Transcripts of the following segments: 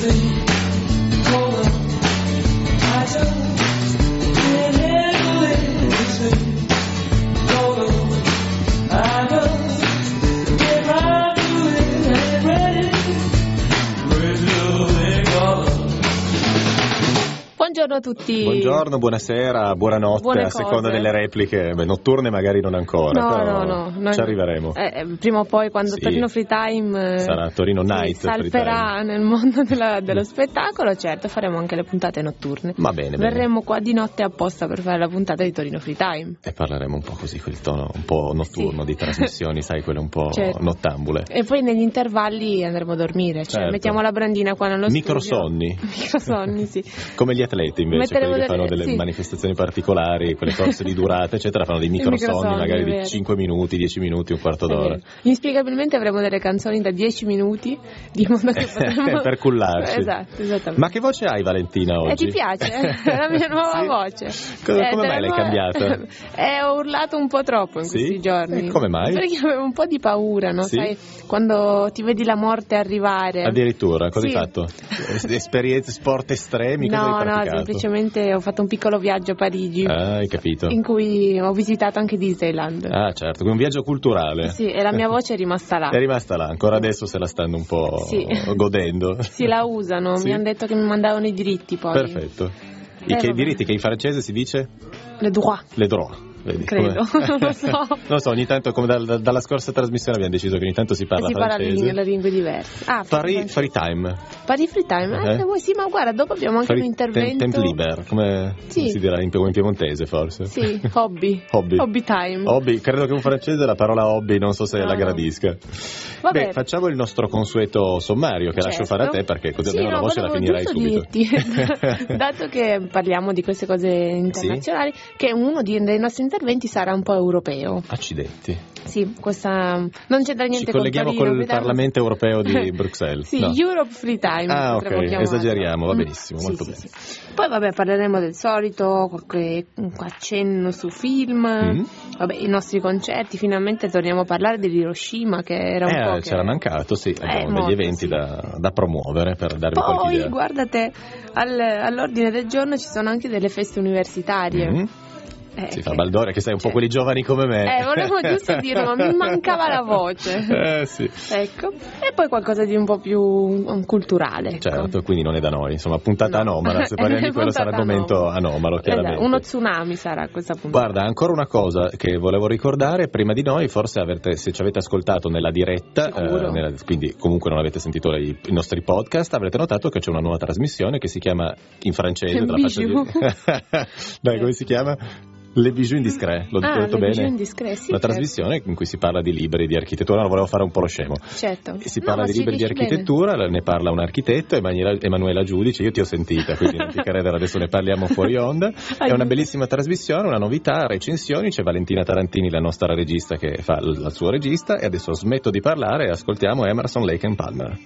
Buongiorno a tutti. Buongiorno, buonasera, buonanotte, Buone a seconda cose. delle repliche. Beh, notturne magari non ancora, però No. ci arriveremo. Prima o poi, quando Sì. Torino Free Time Sarà Torino Night si salperà nel mondo dello spettacolo, certo faremo anche le puntate notturne. Va bene. Verremo qua di notte apposta per fare la puntata di Torino Free Time. E parleremo un po' così, quel tono un po' notturno di trasmissioni, sai, quelle un po' Certo. nottambule. E poi negli intervalli andremo a dormire, cioè Certo. mettiamo la brandina qua nello Microsonni. studio. Microsonni, sì. Come gli atleti invece, Metteremo quelli che fanno delle- delle sì. manifestazioni particolari, quelle corse di durata, eccetera, fanno dei microsonni microsonni, magari è di vero. 5 minuti, 10 minuti, un quarto È d'ora. vero. Inspiegabilmente avremo delle canzoni da 10 minuti di modo che potremo Per cullarci. Esatto, esattamente. Ma che voce hai, Valentina, oggi? Ti piace? È la mia nuova Sì? voce. Come mai l'hai cambiata? Ho urlato un po' troppo in Sì? questi giorni. E come mai? Perché avevo un po' di paura, no? Sì? Sai, quando ti vedi la morte arrivare. Addirittura, cosa Sì. hai fatto? Esperienze, sport estremi? Cosa hai No, praticato? semplicemente ho fatto un piccolo viaggio a Parigi. Ah, hai capito. In cui ho visitato anche Disneyland. Ah, certo, un viaggio culturale. Sì, e la mia voce è rimasta là. È rimasta là, ancora adesso se la stanno un po' Sì. godendo. Sì, la usano, Sì. mi hanno detto che mi mandavano i diritti poi. Perfetto. Che vabbè. diritti che in francese si dice? Le droit, Le droit. Vedi, credo, non lo so. Non lo so, ogni tanto, come dalla scorsa trasmissione abbiamo deciso che ogni tanto si parla Si parla francese. le lingue diverse. Paris Free Time. Paris Free Time? Sì, ma guarda, dopo abbiamo anche un intervento. Temp liber, come Sì. si dirà in piemontese forse. Sì, hobby. Hobby. Time. Hobby, credo che un francese la parola hobby non so se la No. gradisca. Vabbè. Beh, facciamo il nostro consueto sommario che lascio fare a te perché così Sì, almeno la voce la volevo finirai giusto subito. dirti, dato che parliamo di queste cose internazionali, che uno dei nostri interventi sarà un po' europeo. Accidenti. Sì, questa non c'entra niente Ci colleghiamo con Torino, col vediamo. Parlamento europeo di Bruxelles. Sì, No. Europe Free Time. Ah, ok, potremmo chiamarlo. esageriamo, va benissimo, Sì, molto sì, bene. sì. Poi vabbè, parleremo del solito, qualche accenno su film, vabbè, i nostri concerti, finalmente torniamo a parlare dell'Hiroshima che era un po' che... C'era mancato, sì, abbiamo molto, degli eventi sì. da promuovere per darvi qualche Poi, idea. guardate, all'ordine del giorno ci sono anche delle feste universitarie. Mhm. Si fa che- Baldoria, che sei un po' cioè- quelli giovani come me. volevo giusto dirlo, ma mi mancava la voce. Sì. Ecco, e poi qualcosa di un po' più culturale. Ecco. Certo, quindi non è da noi, insomma, puntata No. anomala, se parliamo di quello sarà il Puntata momento anomalo, chiaramente. Esatto, uno tsunami sarà questa puntata. Guarda, ancora una cosa che volevo ricordare, prima di noi forse se ci avete ascoltato nella diretta, Sicuro. quindi comunque non avete sentito i nostri podcast, avrete notato che c'è una nuova trasmissione che si chiama in francese, te la faccio Bijou. dire. Dai, come si chiama? Le Bijou Indiscrets, l'ho detto Le bene? Bijou Indiscrets, sì, Una certo. trasmissione in cui si parla di libri di architettura, non volevo fare un po' lo scemo. Certo. Si No, parla ma di ci libri di dici bene. architettura, ne parla un architetto, Emanuela Giudice, io ti ho sentita, quindi non ti credere, adesso ne parliamo fuori onda. È una bellissima trasmissione, una novità, recensioni, c'è Valentina Tarantini, la nostra regista che fa il suo regista, e adesso smetto di parlare e ascoltiamo Emerson, Lake and Palmer.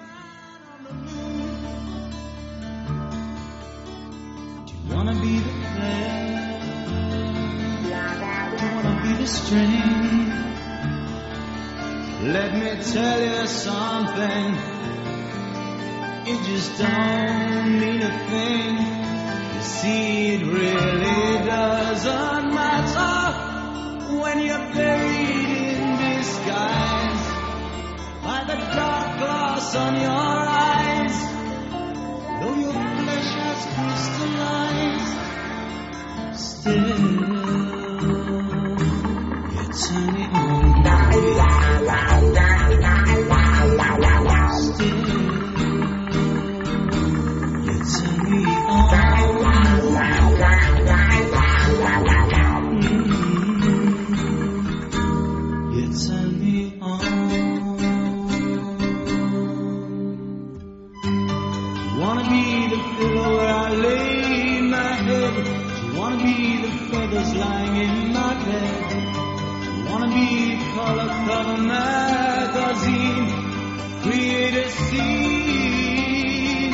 Wanna be the player? You wanna be the string? Let me tell you something. It just don't mean a thing. You see, it really doesn't matter when you're buried in disguise by the dark glass on your eyes. Though your flesh has crystallized, still you turn it on. Still you turn me on. You turn me on. Wanna be the pillow where I lay my head. You wanna be the feathers lying in my bed. You wanna be the color cover magazine. Create a scene.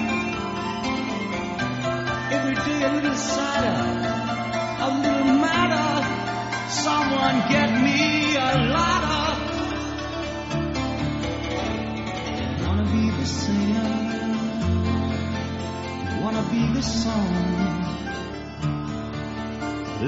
Every day a little sadder, a little madder. Someone get me a ladder. Wanna be the singer.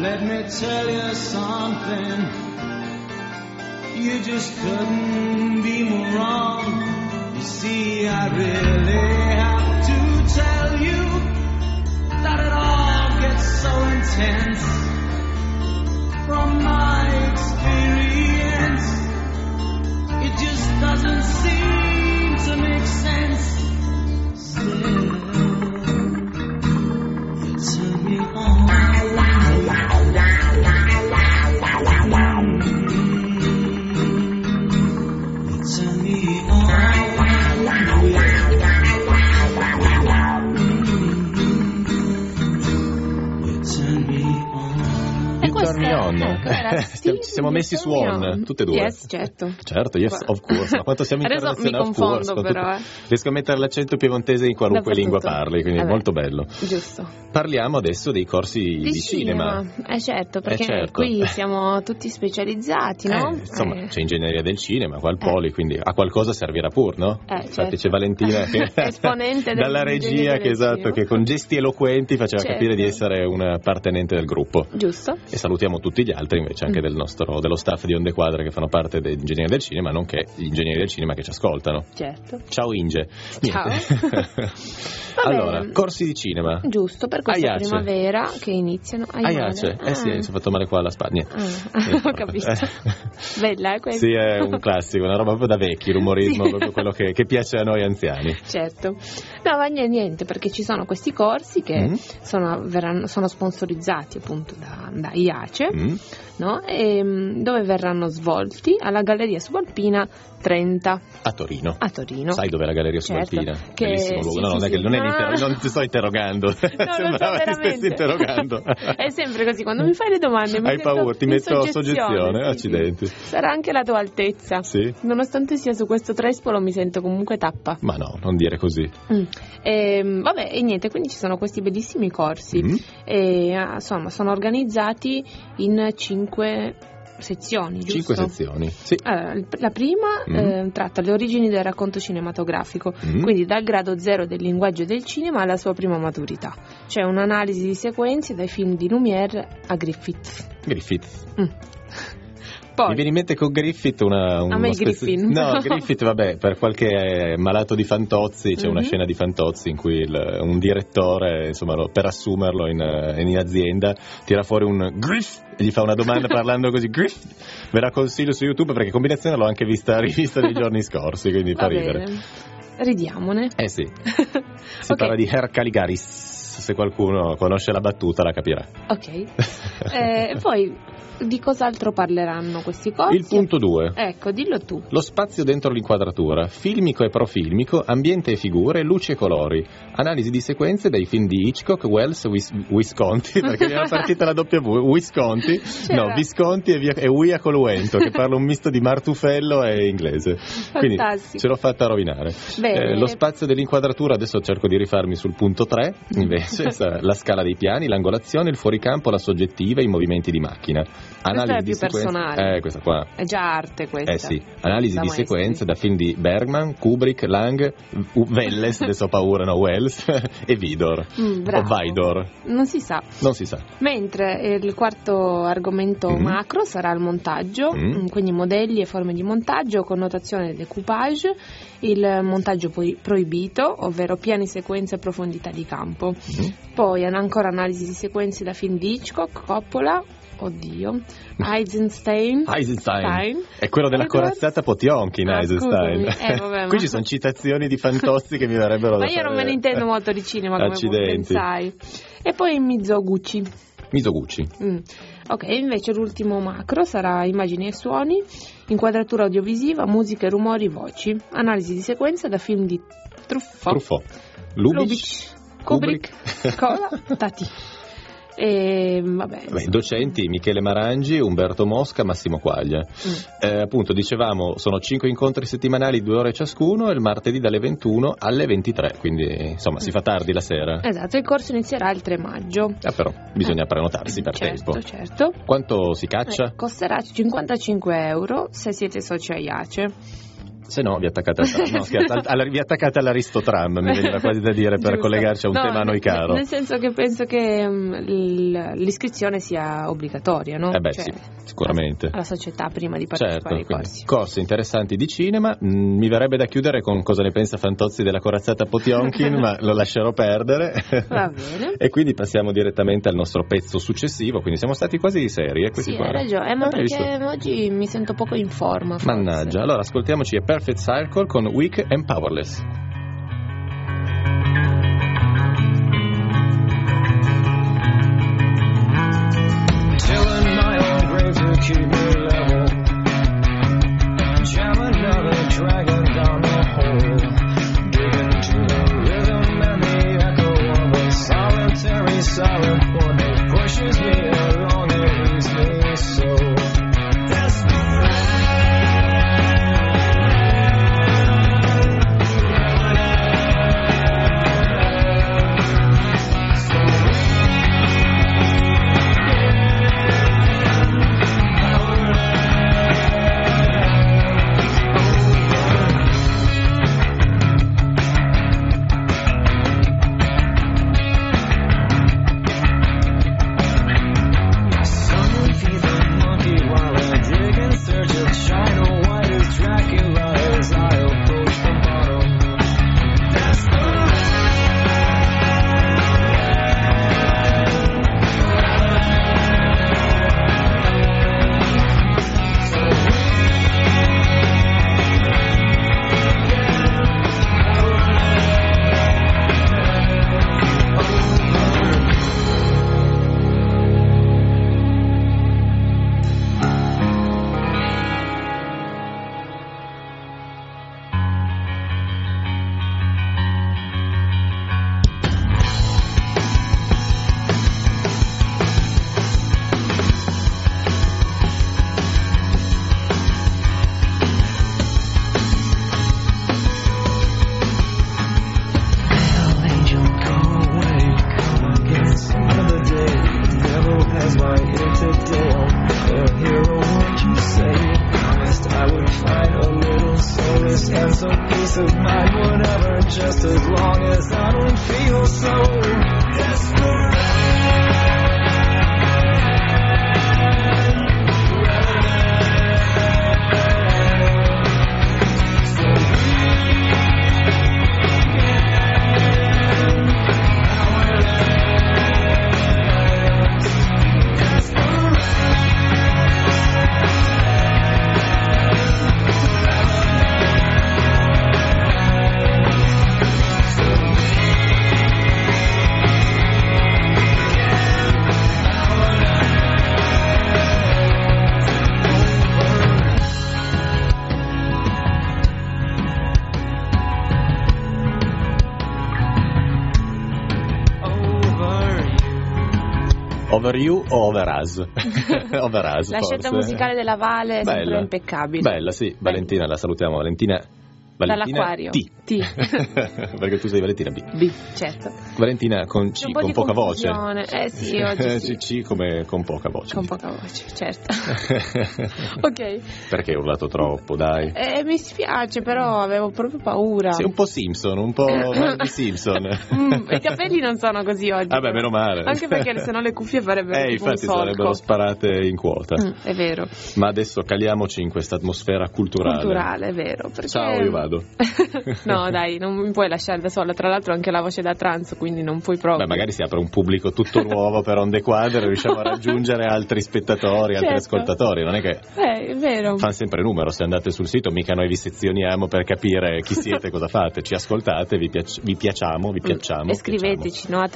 Let me tell you something, you just couldn't be more wrong. You see, I really have to tell you that it all gets so intense. From my experience, it just doesn't seem to make sense. Still, you turn me on. Ci siamo messi su on, tutte e due. Yes, certo. Certo, yes, of course. Ma quanto siamo Adesso internazionali, mi confondo però. Riesco a mettere l'accento piemontese in qualunque lingua parli, quindi è molto bello. Giusto. Parliamo adesso dei corsi di cinema. Certo, perché qui siamo tutti specializzati, no? Insomma, c'è ingegneria del cinema, qua al Poli, quindi a qualcosa servirà pur, no? Certo. C'è Valentina che esponente dalla regia che con gesti eloquenti faceva capire di essere una appartenente del gruppo. Giusto. E salutiamo tutti gli altri invece anche dello staff di Onde Quadre che fanno parte dell'ingegneria del cinema, nonché gli ingegneri del cinema che ci ascoltano. Certo. Ciao Inge. Ciao. Allora, corsi di cinema. Giusto, per questa primavera che iniziano. Aiace. Sì, mi sono fatto male qua alla Spagna. Ho capito. Bella, questa. Sì, è un classico, una roba proprio da vecchi, l'umorismo, sì. Proprio quello che piace a noi anziani. Certo. No, ma niente, perché ci sono questi corsi che sono sponsorizzati appunto da IACE, no? E dove verranno svolti alla Galleria Subalpina 30 a Torino. Sai dove è la Galleria Subalpina? Che... Bellissimo luogo. Non ti sto interrogando. Sembrava che stessi interrogando. È sempre così, quando mi fai le domande hai paura, ti metto soggezione. Accidenti. Sarà anche la tua altezza. Sì. Nonostante sia su questo trespolo mi sento comunque tappa. Ma no, non dire così. E niente, quindi ci sono questi bellissimi corsi e insomma sono organizzati in 5 sezioni, giusto? 5 sezioni, sì. Allora, la prima tratta le origini del racconto cinematografico, quindi dal grado 0 del linguaggio del cinema alla sua prima maturità. C'è un'analisi di sequenze dai film di Lumière a Griffith. Poi, mi viene in mente con Griffith Griffin. No, Griffith, vabbè, per qualche malato di Fantozzi c'è una scena di Fantozzi in cui un direttore, insomma, per assumerlo in azienda, tira fuori un Griff e gli fa una domanda parlando così, Griff. Ve la consiglio su YouTube perché combinazione l'ho anche rivista nei giorni scorsi, quindi fa ridere. Ridiamone. Sì. Si parla di Her Caligaris, se qualcuno conosce la battuta la capirà. Ok. Poi di cos'altro parleranno questi corsi? Il punto 2. Ecco, dillo tu. Lo spazio dentro l'inquadratura, filmico e profilmico, ambiente e figure, luci e colori, analisi di sequenze dai film di Hitchcock, Wells, Visconti, perché mi era partita la W, Visconti, no, Visconti e Uia Coluento, che parla un misto di martufello e inglese. Quindi fantastico. ce l'ho fatta rovinare. Lo spazio dell'inquadratura, adesso cerco di rifarmi sul punto 3, invece, la scala dei piani, l'angolazione, il fuoricampo, la soggettiva, i movimenti di macchina. Questa è più personale. Questa qua. È già arte questa. Sì. Analisi di sequenze da film di Bergman, Kubrick, Lang, Welles, adesso ho paura, no, Wells, e Vidor. O Vidor. Non si sa. Mentre il quarto argomento macro sarà il montaggio, quindi modelli e forme di montaggio, connotazione del decoupage, il montaggio proibito, ovvero piani, sequenze e profondità di campo. Poi ancora analisi di sequenze da film di Hitchcock, Coppola, Eisenstein. È quello della corazzata Potionkin, Eisenstein. Qui ci sono citazioni di Fantozzi che mi verrebbero da fare. Ma io non me ne intendo molto di cinema, come pensai. E poi Mizoguchi. Ok, invece l'ultimo macro sarà immagini e suoni, inquadratura audiovisiva, musica e rumori, voci, analisi di sequenza da film di Truffaut, Lubitsch, Kubrick, Cola, Tati. E docenti Michele Marangi, Umberto Mosca, Massimo Quaglia. Appunto, dicevamo, sono 5 incontri settimanali, 2 ore ciascuno, il martedì dalle 21 alle 23, quindi insomma si fa tardi la sera. Esatto, il corso inizierà il 3 maggio. Però bisogna prenotarsi per tempo. Certo. Quanto si caccia? Costerà 55 euro se siete soci a IACE. Se no vi attaccate al tram, no scherzo, vi attaccate all'Aristotram, mi veniva quasi da dire, per collegarci a un tema a noi caro. Nel senso che penso che l'iscrizione sia obbligatoria, no? Cioè, sì, sicuramente. Alla società prima di partecipare ai corsi. Corsi interessanti di cinema, mi verrebbe da chiudere con cosa ne pensa Fantozzi della corazzata Potjomkin, ma lo lascerò perdere. Va bene. E quindi passiamo direttamente al nostro pezzo successivo, quindi siamo stati quasi seri. Sì, hai ragione, ma perché oggi mi sento poco in forma. Forse. Mannaggia, allora ascoltiamoci A Perfect Circle con Weak and Powerless. Tilling my own grave to keep me level. Jam another dragon down the hole. Digging to the rhythm and the echo of a solitary silent chord that pushes me along and leaves me so. Over You o Over Us? Over Us, la scelta musicale della Vale è sempre impeccabile. Bella, sì. Valentina, la salutiamo. Valentina dall'acquario. T. Perché tu sei Valentina B. B, certo. Valentina con C, con poca voce. Sì, oggi sì. C come con poca voce. Con poca voce, certo. Ok. Perché hai urlato troppo, dai? Mi spiace, però avevo proprio paura. Sei un po' Simpson, un po' di Simpson. I capelli non sono così oggi. Vabbè, meno male. Anche perché sennò le cuffie farebbero tipo infatti un solco. sarebbero sparate in quota. È vero. Ma adesso caliamoci in questa atmosfera culturale. Culturale, è vero. Perché... Ciao, io vado. No, dai, non mi puoi lasciare da sola. Tra l'altro anche la voce da trans, quindi non puoi proprio. Beh, magari si apre un pubblico tutto nuovo per Onde Quadre, riusciamo a raggiungere altri spettatori, altri ascoltatori. Non è che è vero. fanno sempre numero. Se andate sul sito, mica noi vi sezioniamo per capire chi siete, cosa fate. Ci ascoltate, vi piacciamo. E scriveteci, no, a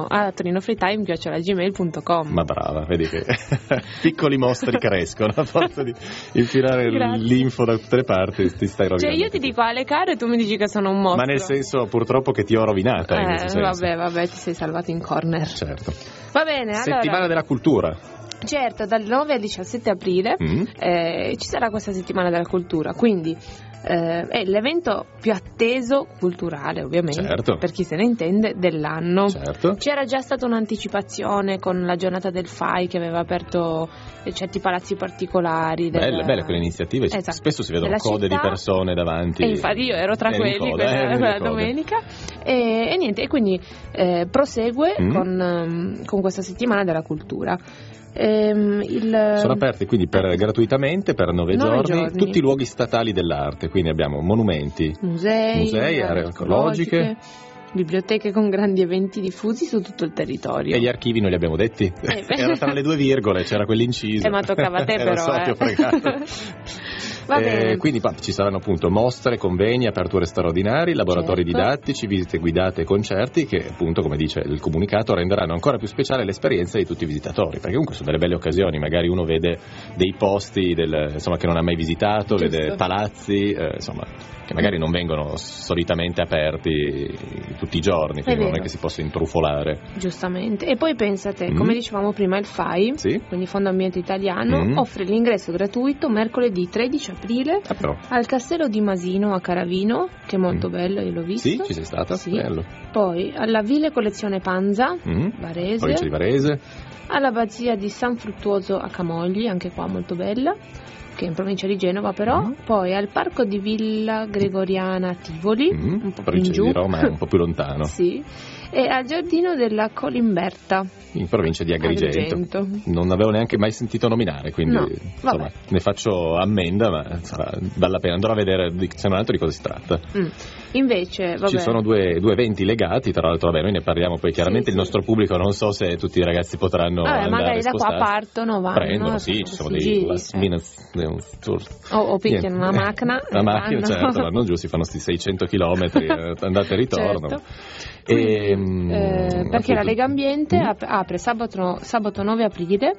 torinofreetime@gmail.com. Ma brava, vedi che piccoli mostri crescono a forza di infilare l'info da tutte le parti. Ti stai rovinando. Cioè io ti dico alle care e tu mi dici che sono un mostro. Ma nel senso purtroppo che ti ho rovinata in questo senso. Vabbè, ti sei salvato in corner. Certo. Va bene, Settimana della cultura. Certo, dal 9 al 17 aprile ci sarà questa settimana della cultura, quindi è l'evento più atteso culturale, ovviamente, certo, per chi se ne intende, dell'anno. Certo. C'era già stata un'anticipazione con la giornata del FAI che aveva aperto certi palazzi particolari. Belle quelle iniziative, esatto, spesso si vedono code città, di persone davanti. E infatti io ero tra quelli quella domenica e niente, e quindi prosegue con questa settimana della cultura. Sono aperti quindi gratuitamente per 9 giorni tutti i luoghi statali dell'arte, quindi abbiamo monumenti, musei, aree archeologiche, biblioteche con grandi eventi diffusi su tutto il territorio. E gli archivi non li abbiamo detti? Era tra le 2 virgole, c'era quell'inciso. Ma toccava a te però. Lo so, ti ho fregato. Quindi ci saranno appunto mostre, convegni, aperture straordinarie, laboratori didattici, visite guidate e concerti che appunto, come dice il comunicato, renderanno ancora più speciale l'esperienza di tutti i visitatori, perché comunque sono delle belle occasioni, magari uno vede dei posti che non ha mai visitato, giusto, vede palazzi che magari non vengono solitamente aperti tutti i giorni, quindi non è che si possa intrufolare. Giustamente. E poi pensate, come dicevamo prima, il FAI, quindi Fondo Ambiente Italiano, offre l'ingresso gratuito mercoledì 13 aprile al Castello di Masino a Caravino, che è molto bello, io l'ho visto. Sì, ci sei stata? Sì. Bello. Poi alla Ville Collezione Panza, Varese. Provincia di Varese. All'Abbazia di San Fruttuoso a Camogli, anche qua molto bella, che è in provincia di Genova però. Poi al Parco di Villa Gregoriana a Tivoli, un po' più in giù, di Roma, un po' po' sì, e al Giardino della Colimberta in provincia di Agrigento. Non avevo neanche mai sentito nominare, quindi ne faccio ammenda, ma vale la pena, andrò a vedere se non altro di cosa si tratta. Invece ci sono due eventi legati, tra l'altro noi ne parliamo poi chiaramente, il nostro pubblico, non so se tutti i ragazzi potranno andare, magari da qua partono, prendono, ci sono dei last minute tour, o picchiano una macchina, certo, vanno giù, si fanno sti 600 km andata e ritorno, certo. Perché la Lega Ambiente apre sabato 9 aprile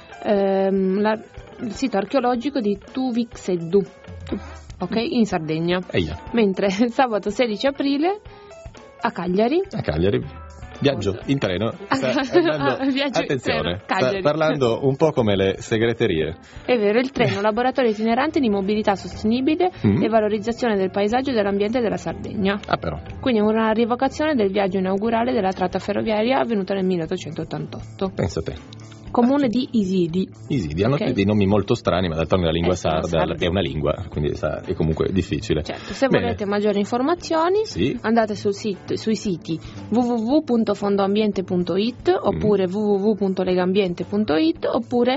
il sito archeologico di Tuvixeddu, in Sardegna, mentre sabato 16 aprile a Cagliari viaggio in treno, attenzione, sta parlando un po' come le segreterie. È vero, il treno, laboratorio itinerante di mobilità sostenibile e valorizzazione del paesaggio e dell'ambiente della Sardegna. Però. Quindi è una rievocazione del viaggio inaugurale della tratta ferroviaria avvenuta nel 1888. Pensa te. Comune di Isidi. Hanno dei nomi molto strani, ma d'altronde la lingua sarda è una lingua, quindi è comunque difficile. Certo, se volete maggiori informazioni andate sui siti www.fondoambiente.it oppure www.legambiente.it oppure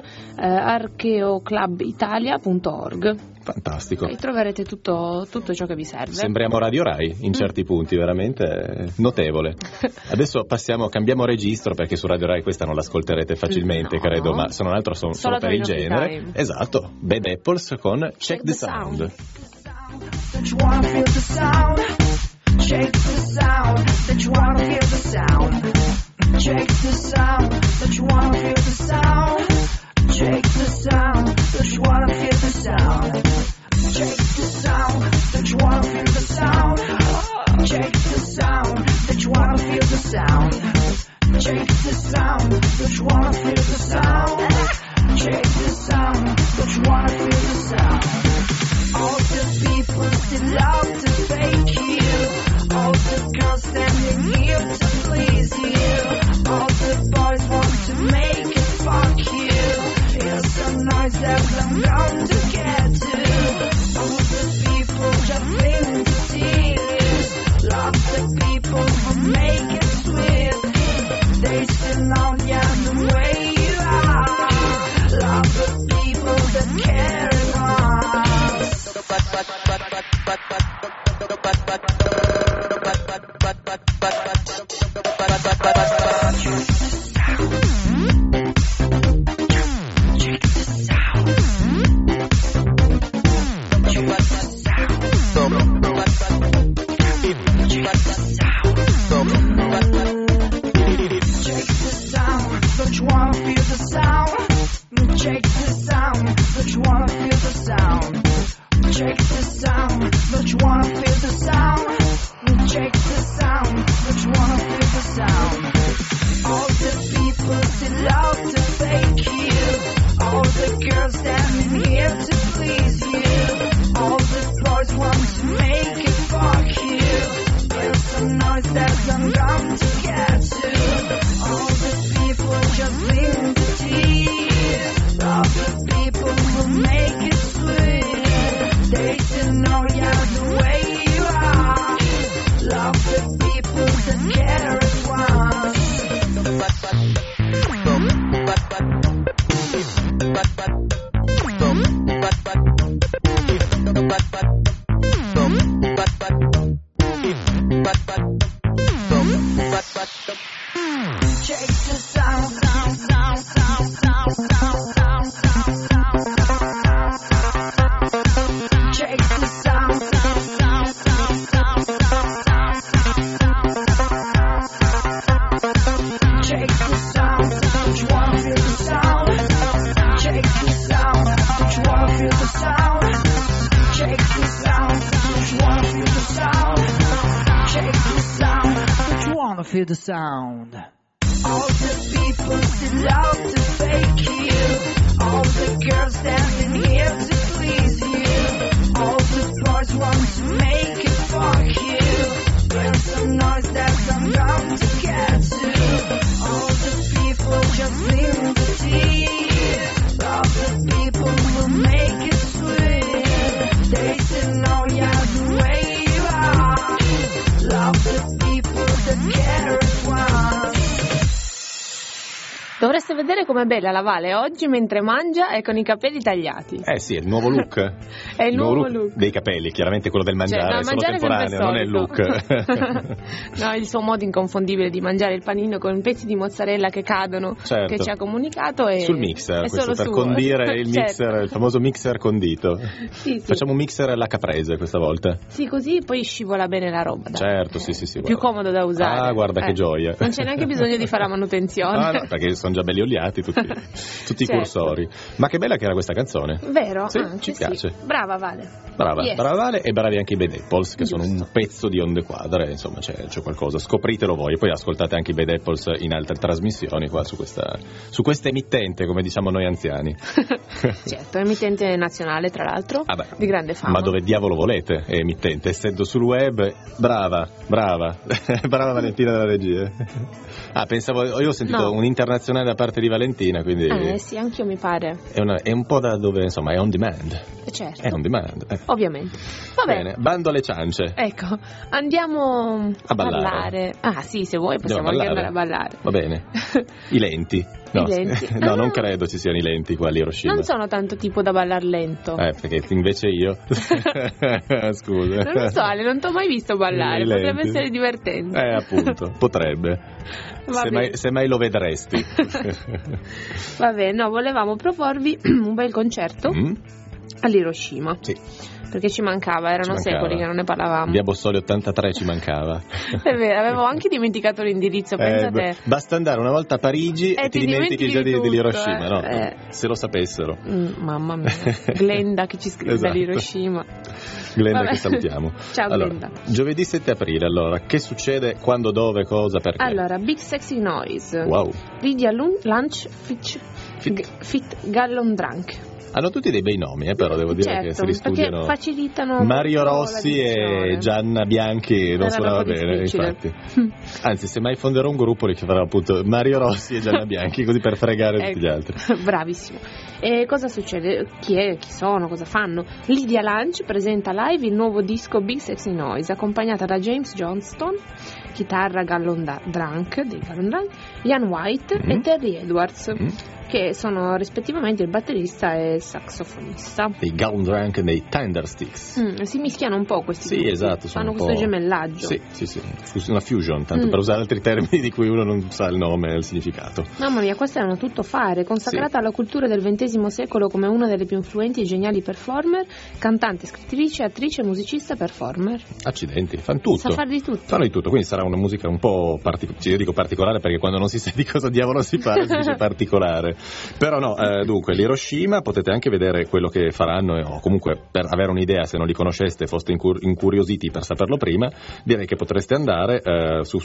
archeoclubitalia.org. Fantastico. E troverete tutto ciò che vi serve. Sembriamo Radio Rai in certi punti, veramente notevole. Adesso cambiamo registro, perché su Radio Rai questa non l'ascolterete facilmente, credo, ma se non altro sono solo per il genere. Time. Esatto, Bad Apples con Check the Sound. Check the sound, that you wanna feel the sound. Check the sound, that you wanna feel the sound. Check the sound, that you wanna feel the sound. Check the sound, that you wanna feel the sound. Check the sound, that you wanna feel the sound. Check the sound, that you wanna feel the sound. Check the sound, that you wanna feel the sound. All the people still love to fake you. All the girls standing here to please you. All the boys want to make it fuck you. Here's some noise that I'm bound to get to. All the people just live to see you. Love the people who make it sweet. They still know you the way you are. Love the people that carry on. All the people still love to fake you. They to know you the way you are. Love the people that care as one. Chase the sound, sound, sound, sound, sound, sound, sound, sound, sound, sound, sound. Chase the sound, sound, sound, sound, sound, sound, sound, sound. Chase the sound, don't you wanna feel the sound? Chase the sound, don't you wanna feel the sound? Chase the sound, don't you wanna feel the sound? Chase the sound, don't you wanna feel the sound? All the people still love to fake you. All the girls standing here to please you. All the boys want to make it fuck you. There's some noise that I'm bound to get to. All the people just leave the tea. All the people will make it sweet. They still know you the way you are. Love the people that care as well. Dovreste vedere com'è bella la Vale oggi mentre mangia e con i capelli tagliati. Sì, è il nuovo look. È il nuovo look dei capelli, chiaramente quello del mangiare, cioè, no, è solo temporaneo, non è il look. No, il suo modo inconfondibile di mangiare il panino con pezzi di mozzarella che cadono, certo, che ci ha comunicato. E sul mixer, è questo per suo. condire il mixer, certo, il famoso mixer condito. Sì. Facciamo un mixer alla caprese questa volta. Sì, così poi scivola bene la roba. Dai. Certo, sì. Più comodo da usare. Ah, guarda che gioia. Non c'è neanche bisogno di fare la manutenzione. Ah, no, perché sono già belli oliati tutti i certo, cursori. Ma che bella che era questa canzone. Vero? Sì, anche ci piace. Sì. Brava Vale. Brava, Yes. Brava Vale, e bravi anche i Bad Apples, che Giusto. sono un pezzo di onde quadre, insomma c'è qualcosa, scopritelo voi, e poi ascoltate anche i Bad Apples in altre trasmissioni qua su questa emittente, come diciamo noi anziani. Certo, emittente nazionale tra l'altro, di grande fama. Ma dove diavolo volete è emittente, essendo sul web. Brava brava Valentina della regia. Pensavo, io ho sentito un internazionale da parte di Valentina, quindi sì, anch'io mi pare. È un po' da dove, insomma, è on demand. Certo. È on demand. Ovviamente. Va bene, bando alle ciance. Ecco, andiamo a ballare. Ah sì, se vuoi possiamo anche andare a ballare. Va bene. I lenti. No, I lenti. No, non credo ci siano i lenti qua all'Hiroshima. Non sono tanto tipo da ballar lento. Perché invece io scusa. Non lo so, Ale, non ti ho mai visto ballare. Potrebbe essere divertente. Appunto, potrebbe. Se mai lo vedresti. Vabbè, no, volevamo proporvi un bel concerto all'Hiroshima. Sì. Perché ci mancava, erano secoli che non ne parlavamo. Via Bossoli 83 ci mancava. È vero, avevo anche dimenticato l'indirizzo, pensate. Basta andare una volta a Parigi e ti dimentichi già di Hiroshima, no? Se lo sapessero. Mamma mia, Glenda che ci scrive esatto, dall'Hiroshima. Glenda che salutiamo. Ciao allora, Glenda. Giovedì 7 aprile, allora, che succede, quando, dove, cosa, perché? Allora, Big Sexy Noise. Wow. Lydia Lunch Fit Gallon Drunk. Hanno tutti dei bei nomi, però devo dire che se li studiano. Perché facilitano Mario Rossi e Gianna Bianchi non suonava bene, infatti. Anzi, se mai fonderò un gruppo li chiamerò appunto Mario Rossi e Gianna Bianchi, così per fregare tutti gli altri. Bravissimo. E cosa succede? Chi sono? Cosa fanno? Lydia Lunch presenta live il nuovo disco Big Sexy Noise, accompagnata da James Johnston, chitarra Gallon Drunk, dei Gallon Drunk, Ian White e Terry Edwards, che sono rispettivamente il batterista e il saxofonista. I Gallon Drunk e dei Tindersticks. Si mischiano un po' questi gruppi. Esatto, fanno questo gemellaggio. Sì, una fusion, tanto per usare altri termini di cui uno non sa il nome e il significato. Mamma mia, questa è una tuttofare, consacrata alla cultura del XX secolo come una delle più influenti e geniali performer, cantante, scrittrice, attrice, musicista, performer. Accidenti, fanno tutto. Sa fare di tutto. Fanno di tutto, quindi sarà una musica un po' io dico particolare perché quando non si sa di cosa diavolo si parla si dice particolare. Però no, dunque l'Hiroshima potete anche vedere quello che faranno, o comunque per avere un'idea, se non li conosceste, foste incuriositi per saperlo prima, direi che potreste andare su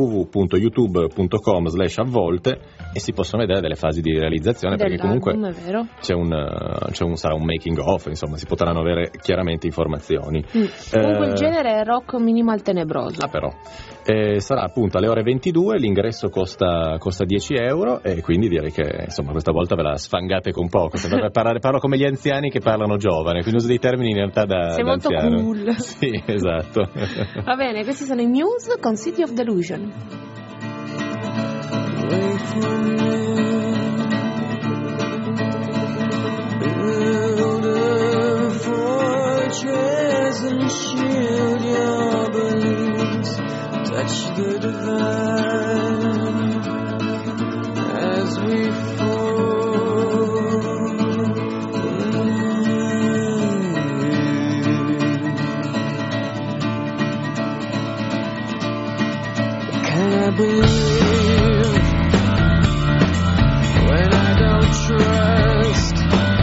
www.youtube.com/avvolte e si possono vedere delle fasi di realizzazione, perché comunque è vero. sarà un making of, insomma si potranno avere chiaramente informazioni. Comunque il genere è rock minimal tenebroso. Però sarà appunto alle ore 22, l'ingresso costa 10 euro e quindi direi che insomma insomma questa volta ve la sfangate con poco, parlo come gli anziani che parlano giovane, quindi uso dei termini in realtà da sei molto anziano. Cool. Sì, esatto. Va bene, questi sono i Muse con City of Delusion. And shield your beliefs, touch the divine as we fall. Can I believe when I don't trust?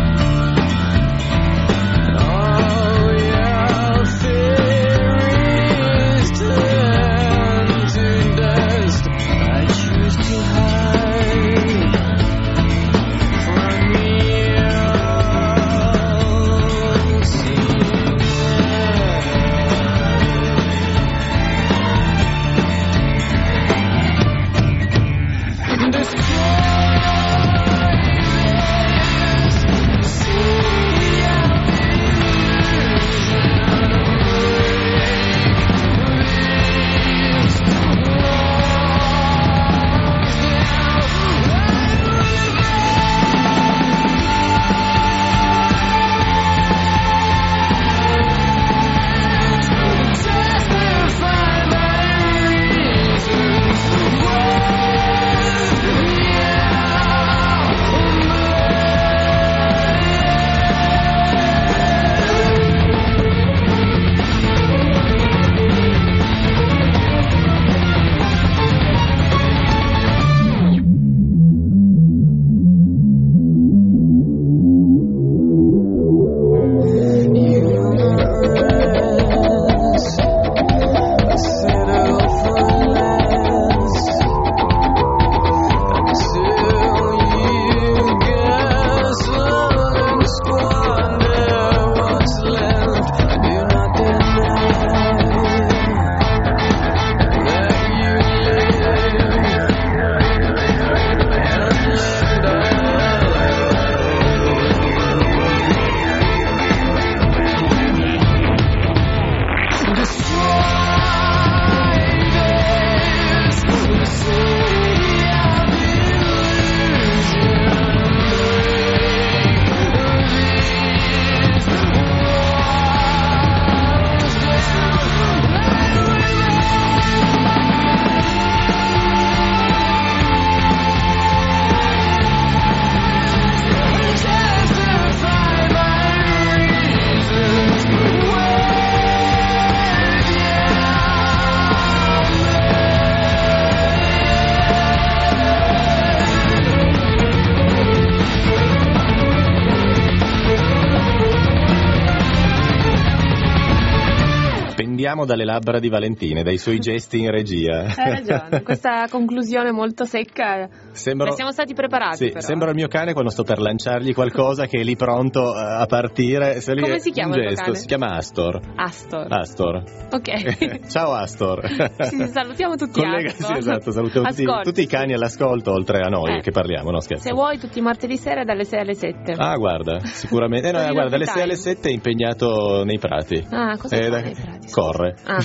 Dalle labbra di Valentina, dai suoi gesti in regia. Hai ragione, questa conclusione molto secca. Siamo stati preparati. Sì, però. Sembra il mio cane quando sto per lanciargli qualcosa che è lì pronto a partire. Come si chiama il tuo cane? Si chiama Astor. Astor. Ok. Ciao Astor. Sì, salutiamo tutti. Astor. Sì, esatto, salutiamo tutti i cani all'ascolto, oltre a noi che parliamo, no scherzo. Se vuoi tutti i martedì sera dalle 6 alle 7. Ah, guarda, sicuramente. No, guarda, dalle 6 alle 7 è impegnato nei prati. Ah, cosa fa nei prati? Corre. Ah.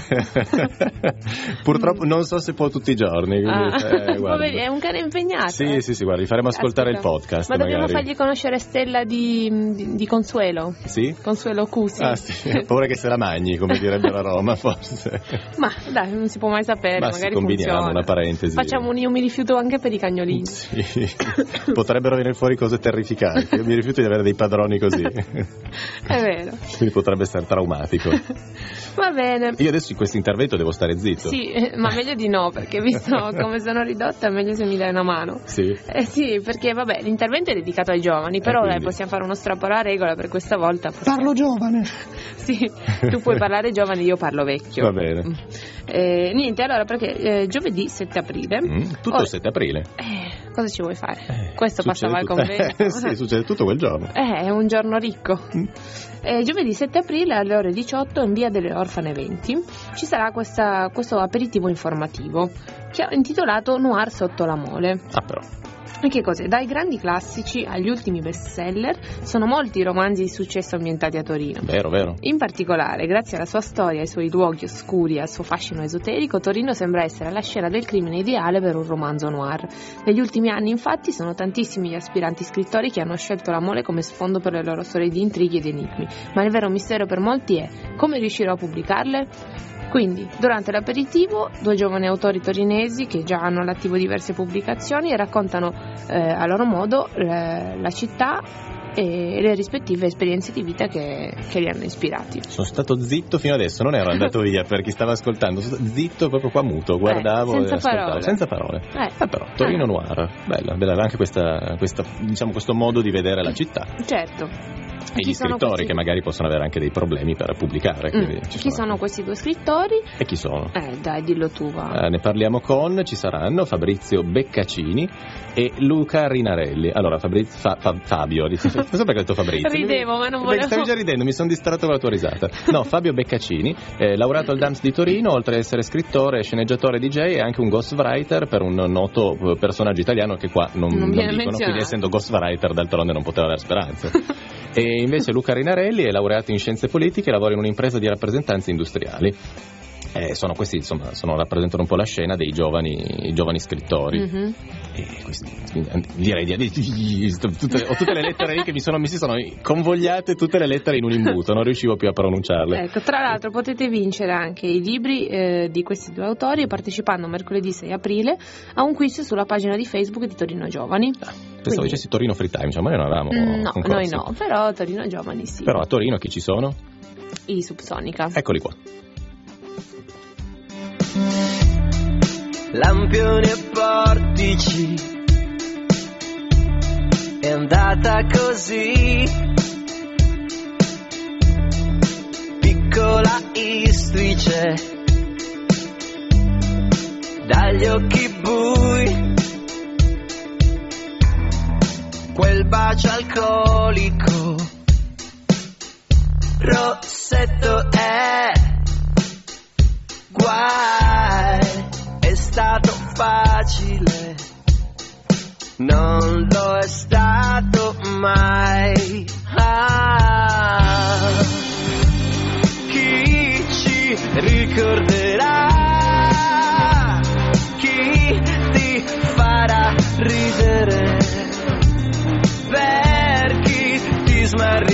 Purtroppo non so se può tutti i giorni. Quindi, è un cane impegnato. Sì, guarda, gli faremo ascoltare il podcast. Ma dobbiamo fargli conoscere Stella di Consuelo. Sì? Consuelo Cusi. Ah, sì, ho paura che se la mangi, come direbbero a Roma, forse. Ma dai, non si può mai sapere. Ma magari combiniamo funziona. Una parentesi. Io mi rifiuto anche per i cagnolini. Sì. Potrebbero venire fuori cose terrificanti. Io mi rifiuto di avere dei padroni così. È vero. Quindi potrebbe essere traumatico. Va bene. Io adesso in questo intervento devo stare zitto. Sì, ma meglio di no, perché visto come sono ridotta è meglio se mi dai una mano. Sì? Sì, perché vabbè, l'intervento è dedicato ai giovani, però possiamo fare uno strappo alla regola per questa volta. Parlo giovane. Sì, tu puoi parlare giovane, io parlo vecchio. Va bene. Niente, allora perché giovedì 7 aprile. Tutto 7 aprile. Cosa ci vuoi fare? Questo passava al convento. Sì, succede tutto quel giorno. È un giorno ricco. Giovedì 7 aprile alle ore 18 in via delle Orfane 20 ci sarà questo aperitivo informativo che ho intitolato Noir sotto la mole. Ah, però. E che cos'è? Dai grandi classici agli ultimi bestseller sono molti i romanzi di successo ambientati a Torino. Vero. In particolare, grazie alla sua storia, ai suoi luoghi oscuri e al suo fascino esoterico, Torino sembra essere la scena del crimine ideale per un romanzo noir. Negli ultimi anni, infatti, sono tantissimi gli aspiranti scrittori che hanno scelto la Mole come sfondo per le loro storie di intrighi ed enigmi, ma il vero mistero per molti è: come riuscirò a pubblicarle? Quindi, durante l'aperitivo, 2 giovani autori torinesi che già hanno all'attivo diverse pubblicazioni raccontano a loro modo la città e le rispettive esperienze di vita che li hanno ispirati. Sono stato zitto fino adesso, non ero andato via per chi stava ascoltando, zitto proprio qua muto, guardavo senza e ascoltavo. parole. Senza parole. Però Torino Noir, bella anche questa diciamo questo modo di vedere la città. Certo. E gli scrittori che magari possono avere anche dei problemi per pubblicare. Chi sono questi 2 scrittori? E chi sono? Dai, dillo tu, va. Ne parliamo ci saranno Fabrizio Beccacini e Luca Rinarelli. Allora, Fabio, non so perché ho detto Fabrizio. Ridevo, ma non volevo. Stavi già ridendo, mi sono distratto con la tua risata. No, Fabio Beccacini, laureato al DAMS di Torino, oltre ad essere scrittore, sceneggiatore, DJ, e anche un ghostwriter per un noto personaggio italiano che qua non dicono, quindi essendo ghostwriter d'altronde non poteva avere speranze. E invece Luca Rinarelli è laureato in scienze politiche e lavora in un'impresa di rappresentanze industriali. Sono questi, insomma, rappresentano un po' la scena dei giovani scrittori. Mm-hmm. E questi, direi ho tutte le lettere lì che mi sono convogliate, tutte le lettere in un imbuto, non riuscivo più a pronunciarle. Ecco, tra l'altro potete vincere anche i libri di questi 2 autori partecipando mercoledì 6 aprile a un quiz sulla pagina di Facebook di Torino Giovani. Pensavo dicessi Torino Free Time, ma noi non avevamo no, noi no, però Torino Giovani sì. Però a Torino chi ci sono? I Subsonica. Eccoli qua. Lampioni e portici, è andata così, piccola istrice, dagli occhi bui, quel bacio alcolico, rossetto è guai. È stato facile, non lo è stato mai. Chi ci ricorderà? Chi ti farà ridere? Per chi ti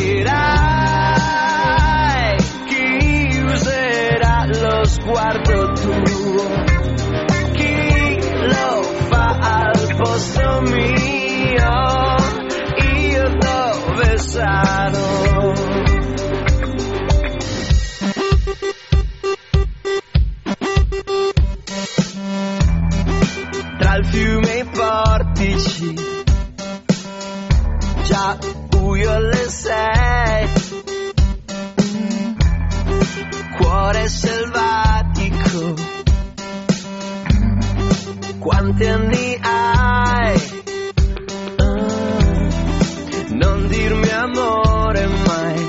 smarrirai? Chi userà lo sguardo tuo? Al posto mio, io dove sarò? Tra il fiume e i portici, già buio alle 6, cuore selvatico. Quanti anni hai? Non dirmi amore mai,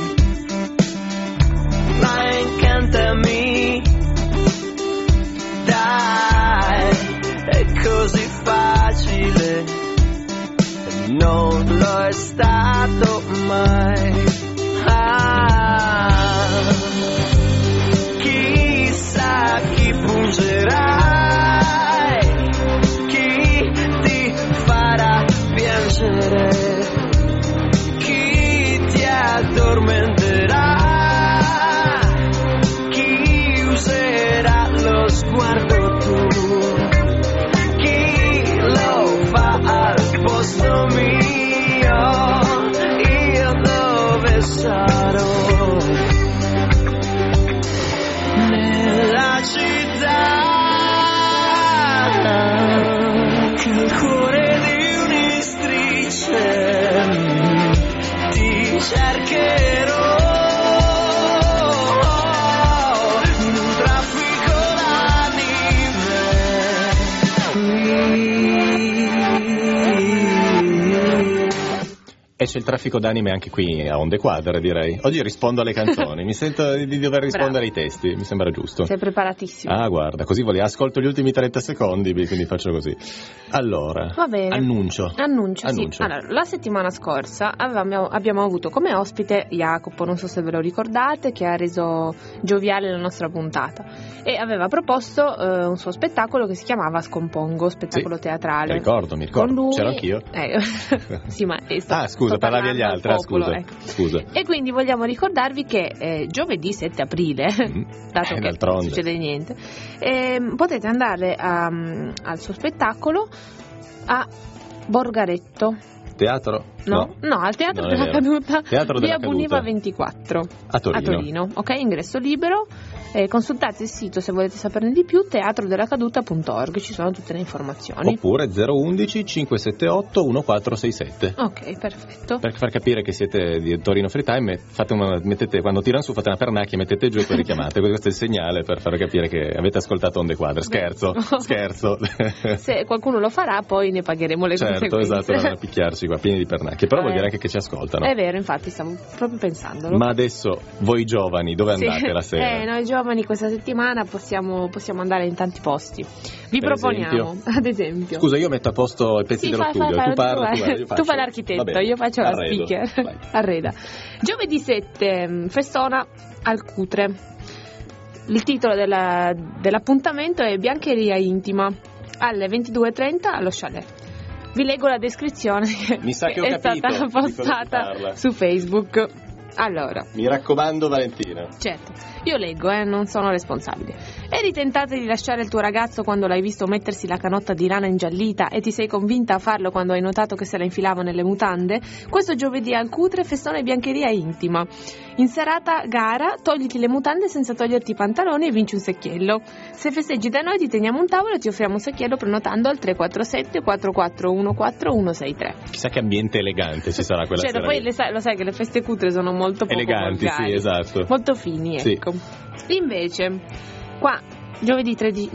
ma incantami, dai, è così facile, non lo è stato mai. Chi E c'è il traffico d'anime anche qui a Onde Quadre, direi. Oggi rispondo alle canzoni, mi sento di dover rispondere ai testi, mi sembra giusto. Sei preparatissimo. Ah, guarda, così ascolto gli ultimi 30 secondi, quindi faccio così. Allora, va bene. Annuncio. Sì. Allora, la settimana scorsa abbiamo avuto come ospite Jacopo, non so se ve lo ricordate, che ha reso gioviale la nostra puntata e aveva proposto un suo spettacolo che si chiamava Scompongo, spettacolo teatrale. Mi ricordo, con lui, c'ero anch'io. Sì, ma scusa, parlavi agli altri, scusa. E quindi vogliamo ricordarvi che giovedì 7 aprile, dato che non succede niente, potete andare al suo spettacolo a Borgaretto. Teatro? No, al Teatro della Caduta, via Buniva 24 a Torino. Ok, ingresso libero. Consultate il sito se volete saperne di più, teatrodelacaduta.org, ci sono tutte le informazioni. Oppure 011 578 1467. Ok, perfetto. Per far capire che siete di Torino Free Time, mettete, quando tirano su fate una pernacchia, mettete giù e poi richiamate. Questo è il segnale per far capire che avete ascoltato Onde Quadre. Scherzo. Se qualcuno lo farà, poi ne pagheremo le conseguenze. Esatto, non a picchiarci qua pieni di pernacchie, però vuol dire anche che ci ascoltano. È vero, infatti stavo proprio pensandolo. Ma adesso voi giovani dove andate la sera? Noi giovani questa settimana possiamo andare in tanti posti. Vi proponiamo, ad esempio. Scusa, io metto a posto i pezzi dello studio. Tu fai l'architetto, io faccio la speaker. Arreda. Giovedì 7, festona al Cutre. Il titolo dell'appuntamento è Biancheria intima alle 22:30 allo chalet. Vi leggo la descrizione Mi sa che è stata postata su Facebook. Allora, mi raccomando, Valentina. Certo, io leggo, non sono responsabile. Eri tentata di lasciare il tuo ragazzo quando l'hai visto mettersi la canotta di lana ingiallita e ti sei convinta a farlo quando hai notato che se la infilava nelle mutande? Questo giovedì al Cutre festona e biancheria intima. In serata gara, togliti le mutande senza toglierti i pantaloni e vinci un secchiello. Se festeggi da noi ti teniamo un tavolo e ti offriamo un secchiello prenotando al 347 4414 163. Chissà che ambiente elegante ci sarà quella sera. Poi lo sai che le feste Cutre sono molto poco eleganti, volgari, sì, esatto. molto fini, ecco. Sì. Invece, qua giovedì 13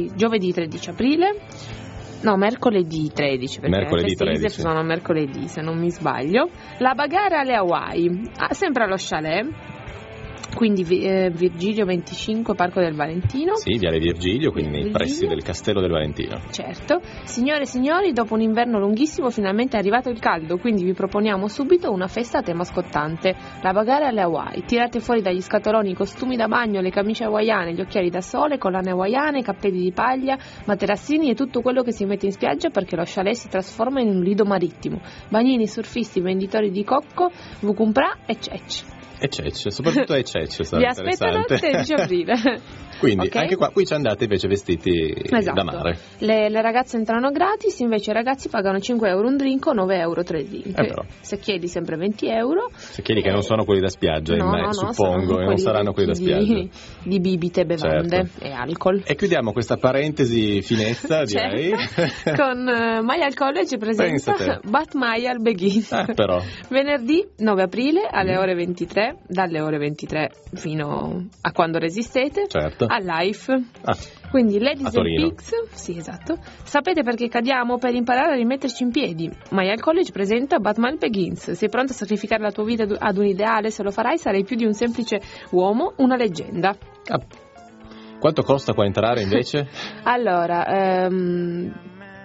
aprile, no, mercoledì 13, perché mercoledì 13 sono mercoledì, se non mi sbaglio, la Bagara alle Hawaii, sempre allo chalet. Quindi Virgilio 25, Parco del Valentino. Sì, Viale Virgilio, quindi nei pressi del Castello del Valentino. Certo. Signore e signori, dopo un inverno lunghissimo finalmente è arrivato il caldo, quindi vi proponiamo subito una festa a tema scottante. La Bagara alle Hawaii. Tirate fuori dagli scatoloni i costumi da bagno, le camicie hawaiane, gli occhiali da sole, collane hawaiane, cappelli di paglia, materassini e tutto quello che si mette in spiaggia perché lo chalet si trasforma in un lido marittimo. Bagnini, surfisti, venditori di cocco, vucumpra e cec. E Cecce, soprattutto e Cecce sarà vi aspettano il 13 aprile. Quindi anche qui ci andate invece vestiti da mare. Le ragazze entrano gratis, invece i ragazzi pagano 5 euro un drink o 9 euro 3 drink. Secchielli sempre 20 euro. Secchielli che non sono quelli da spiaggia, suppongo, e non saranno quelli da spiaggia. Di bibite, bevande e alcol. E chiudiamo questa parentesi finezza, direi. Con Maial College presenta Bat Maial Begin. Però. Venerdì 9 aprile alle ore 23, dalle ore 23 fino a quando resistete. Certo. A Life. Quindi Ladies and Pigs. Sì, esatto. Sapete perché cadiamo? Per imparare a rimetterci in piedi. Maial College presenta Batman Begins. Sei pronto a sacrificare la tua vita ad un ideale? Se lo farai sarai più di un semplice uomo, una leggenda. Quanto costa qua entrare invece? Allora, non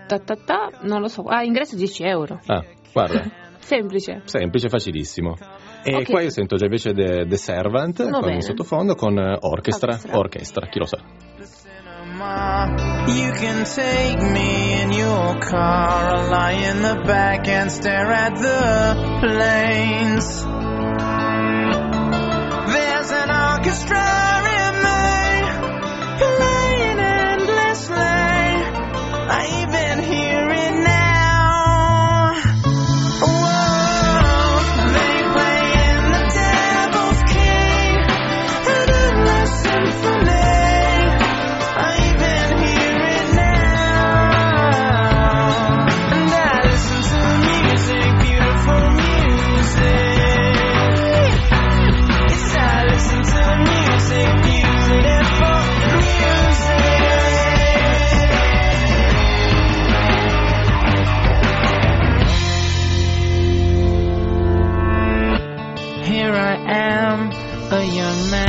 lo so. Ingresso 10 euro. Guarda. Semplice, facilissimo. E qua io sento già invece The Servant con il sottofondo con orchestra, chi lo sa. You can take me in your car, I'll lie in the back and stare at the planes. There's an orchestra in me, playing endlessly. I even hear it now. Music, beautiful music.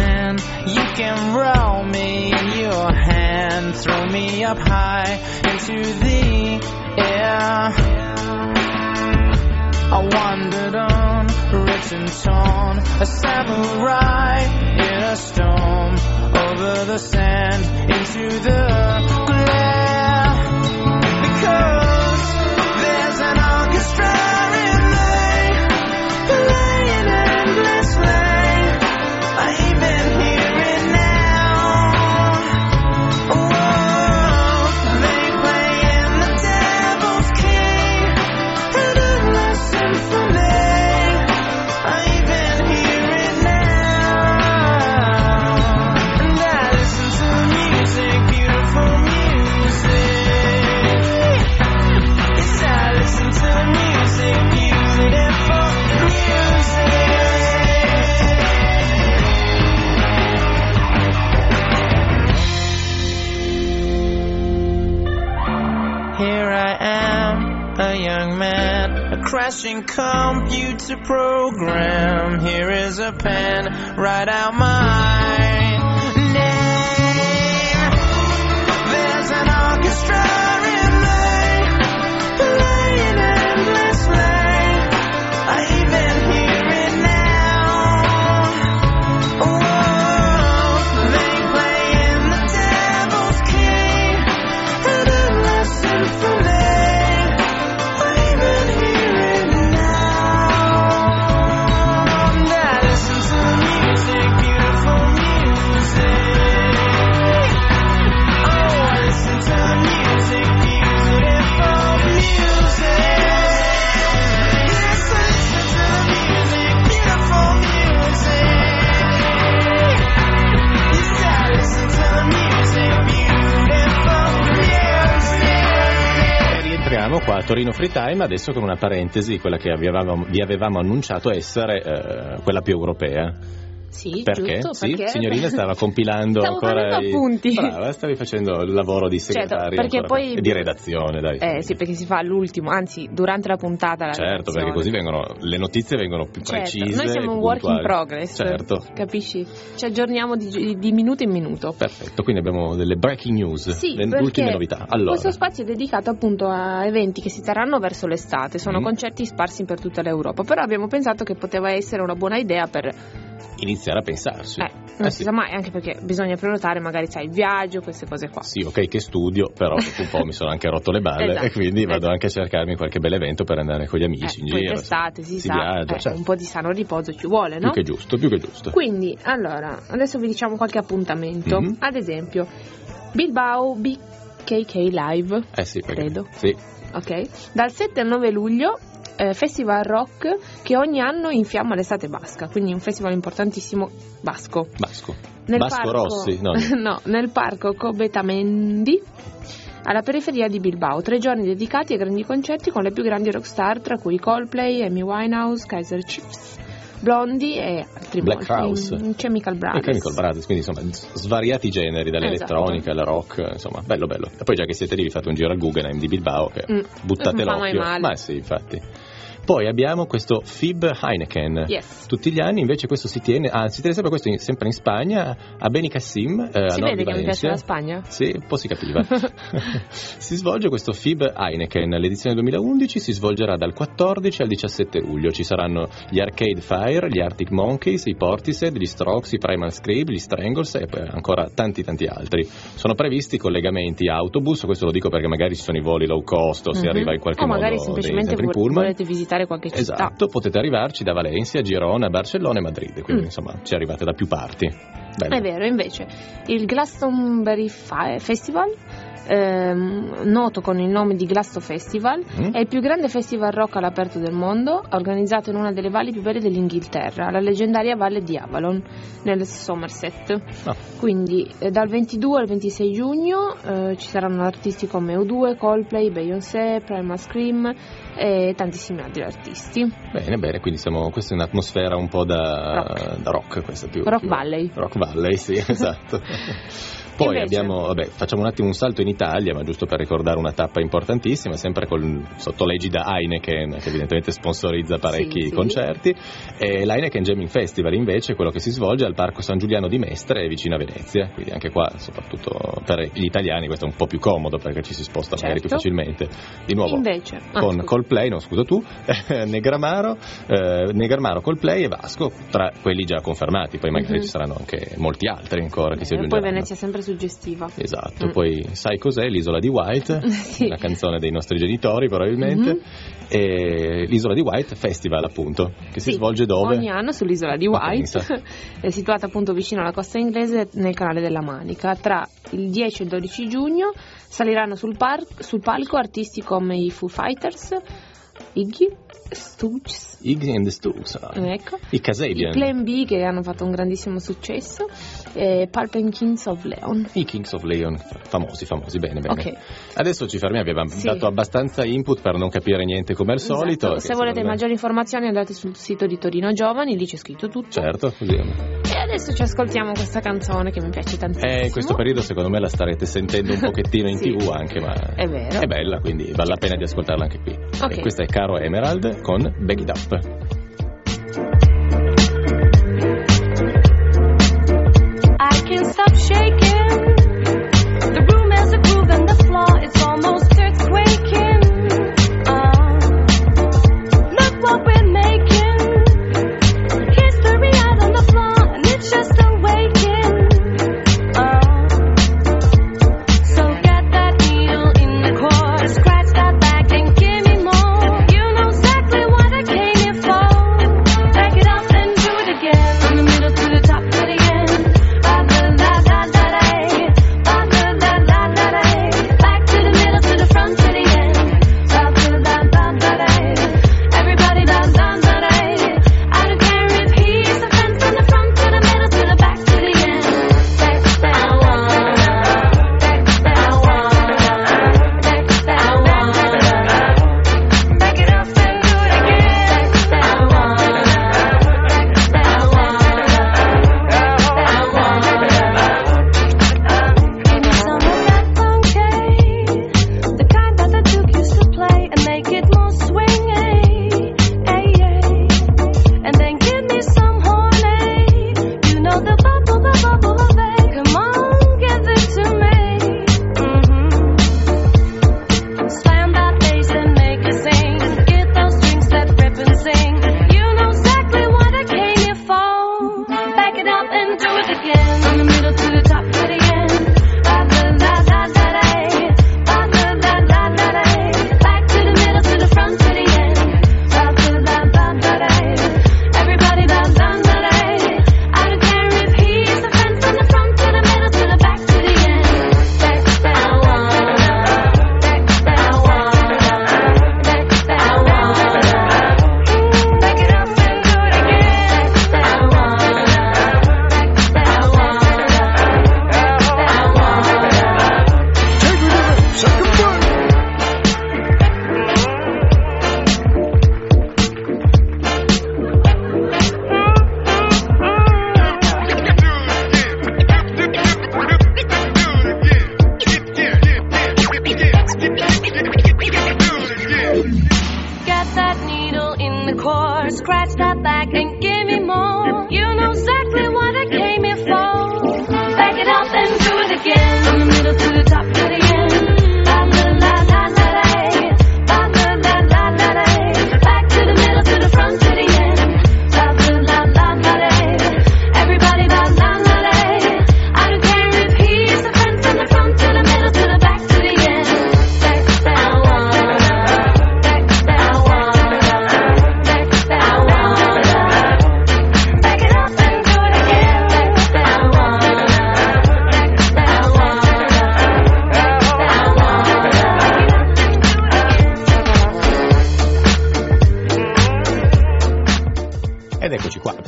sand. You can roll me in your hand, throw me up high into the air. I wandered on, rich and torn, a samurai in a storm, over the sand, into the glare. Because there's an orchestra in me, playing endlessly. I even hear it now. Whoa, they play in the Devil's Key, an endless symphony. I even hear it now. And I listen to music, beautiful music. Yes, I listen to music, beautiful music. Here I am, a young man, a crashing computer program. Here is a pen, write out my name. There's an orchestra in me, playing endlessly. I even hear it now. Whoa, they play in the Devil's Key, an endless symphony. I even hear it now. And I listen to music, beautiful music. Oh, I listen to music, beautiful music. Yes, I listen to music, beautiful music. Yes, I listen to music, beautiful music. Rientriamo qua a Torino Free Time, adesso con una parentesi, quella che vi avevamo annunciato essere quella più europea. Sì, Perché? giusto, Sì, perché signorina stava compilando stavo ancora prendendo appunti. Brava, stavi facendo il lavoro di segretaria, perché poi di redazione, dai. sì, perché si fa all'ultimo, anzi durante la puntata la Certo, redazione. perché così le notizie vengono più precise. Noi siamo un work in progress, certo. Capisci? Ci aggiorniamo di minuto in minuto. Perfetto, quindi abbiamo delle breaking news, Sì, le perché ultime novità. Allora, questo spazio è dedicato appunto a eventi che si terranno verso l'estate, sono concerti sparsi per tutta l'Europa, però abbiamo pensato che poteva essere una buona idea per iniziare a pensarci. Non si sa mai, anche perché bisogna prenotare magari sai il viaggio, queste cose qua. Sì, ok che studio, però dopo un po' mi sono anche rotto le balle Esatto, e quindi vado anche a cercarmi qualche bel evento per andare con gli amici in poi giro. d'estate si sa, viaggia, certo. Un po' di sano riposo ci vuole, no? Più che giusto. Quindi, allora, adesso vi diciamo qualche appuntamento. Ad esempio, Bilbao BKK Live. Sì, credo. Sì. Ok. Dal 7 al 9 luglio festival rock che ogni anno infiamma l'estate basca, quindi un festival importantissimo basco. Basco parco, Rossi? No. No, nel parco Cobetamendi, alla periferia di Bilbao. 3 giorni dedicati a grandi concerti con le più grandi rockstar, tra cui Coldplay, Amy Winehouse, Kaiser Chiefs, Blondie e altri Black House, Chemical Brothers, quindi insomma svariati generi, dall'elettronica alla rock, insomma bello. E poi già che siete lì vi fate un giro al Guggenheim di Bilbao, che buttate l'occhio. Ma sì, infatti. Poi abbiamo questo FIB Heineken. Yes. Tutti gli anni invece questo si tiene sempre questo sempre in Spagna, a Benicassim, a si nord vede di che mi piace Valencia. la Spagna? Sì, un po' si capiva. Si svolge questo FIB Heineken, l'edizione 2011 si svolgerà dal 14 al 17 luglio. Ci saranno gli Arcade Fire, gli Arctic Monkeys, i Portishead, gli Strokes, i Primal Scream, gli Strangles e poi ancora tanti altri. Sono previsti collegamenti autobus, questo lo dico perché magari ci sono i voli low cost o si arriva in qualche modo magari semplicemente volete visitare qualche città. Esatto, potete arrivarci da Valencia, Girona, Barcellona e Madrid, quindi insomma ci arrivate da più parti. Bello. È vero, invece il Glastonbury Festival, noto con il nome di Glasto Festival, è il più grande festival rock all'aperto del mondo, organizzato in una delle valli più belle dell'Inghilterra, la leggendaria valle di Avalon, nel Somerset. Quindi dal 22 al 26 giugno ci saranno artisti come U2, Coldplay, Beyoncé, Primal Scream e tantissimi altri artisti. Bene, quindi questa è un'atmosfera un po' da rock, questa più Rock Valley. Rock Valley, sì, esatto. Poi abbiamo, facciamo un attimo un salto in Italia, ma giusto per ricordare una tappa importantissima, sempre sotto l'egida Heineken, che evidentemente sponsorizza parecchi concerti, e l'Heineken Jamming Festival invece è quello che si svolge al Parco San Giuliano di Mestre, vicino a Venezia, quindi anche qua, soprattutto per gli italiani, questo è un po' più comodo perché ci si sposta magari più facilmente. Di nuovo invece, con Coldplay, Negramaro, Coldplay e Vasco, tra quelli già confermati, poi magari ci saranno anche molti altri ancora che si aggiungeranno. Poi Venezia è sempre suggestiva. Esatto, poi sai cos'è? L'Isola di White, una canzone dei nostri genitori probabilmente, e l'Isola di White Festival appunto, che si svolge dove? Ogni anno sull'Isola di White, è situata appunto vicino alla costa inglese nel canale della Manica. Tra il 10 e il 12 giugno saliranno sul palco artisti come i Foo Fighters, Iggy and the Stooges, ecco. I Kasabian, i Plan B, che hanno fatto un grandissimo successo, e Pulp and Kings of Leon. I Kings of Leon, famosi, bene. Okay. Adesso ci fermiamo, abbiamo dato abbastanza input per non capire niente come al solito. Se volete maggiori informazioni andate sul sito di Torino Giovani, lì c'è scritto tutto. Certo, così. E adesso ci ascoltiamo questa canzone che mi piace tantissimo. In questo periodo secondo me la starete sentendo un pochettino in TV anche, ma è vero, è bella, quindi vale la pena di ascoltarla anche qui. E questa è Caro Emerald con Back It Up. I can't stop shaking. The room has a groove and the floor is almost earthquaking. Look what we're making. History out on the floor and it's just awakening. So get that needle in the core, scratch that back and give me more. You know exactly what I came here for. Back it up and do it again. From the middle to the top to the end. Back to the middle, to the front, to the end. Everybody I don't care if he's a friend, from the front to the middle, to the back, to the end. Back it up and do it again. Maybe some of that funky, the kind that the Duke used to play, and make it more swingy, and then give me some horny. You know the bubble of it. Come on, give it to me. Slam that bass and make it sing. Get those strings that rip and sing. You know exactly what I came here for. Back it up and do it again. From the middle to the top to the end. Back to the middle, to the front, to the end. Everybody I don't care if he's a friend, from the front to the middle, to the back, to the end. Back it up and do it again.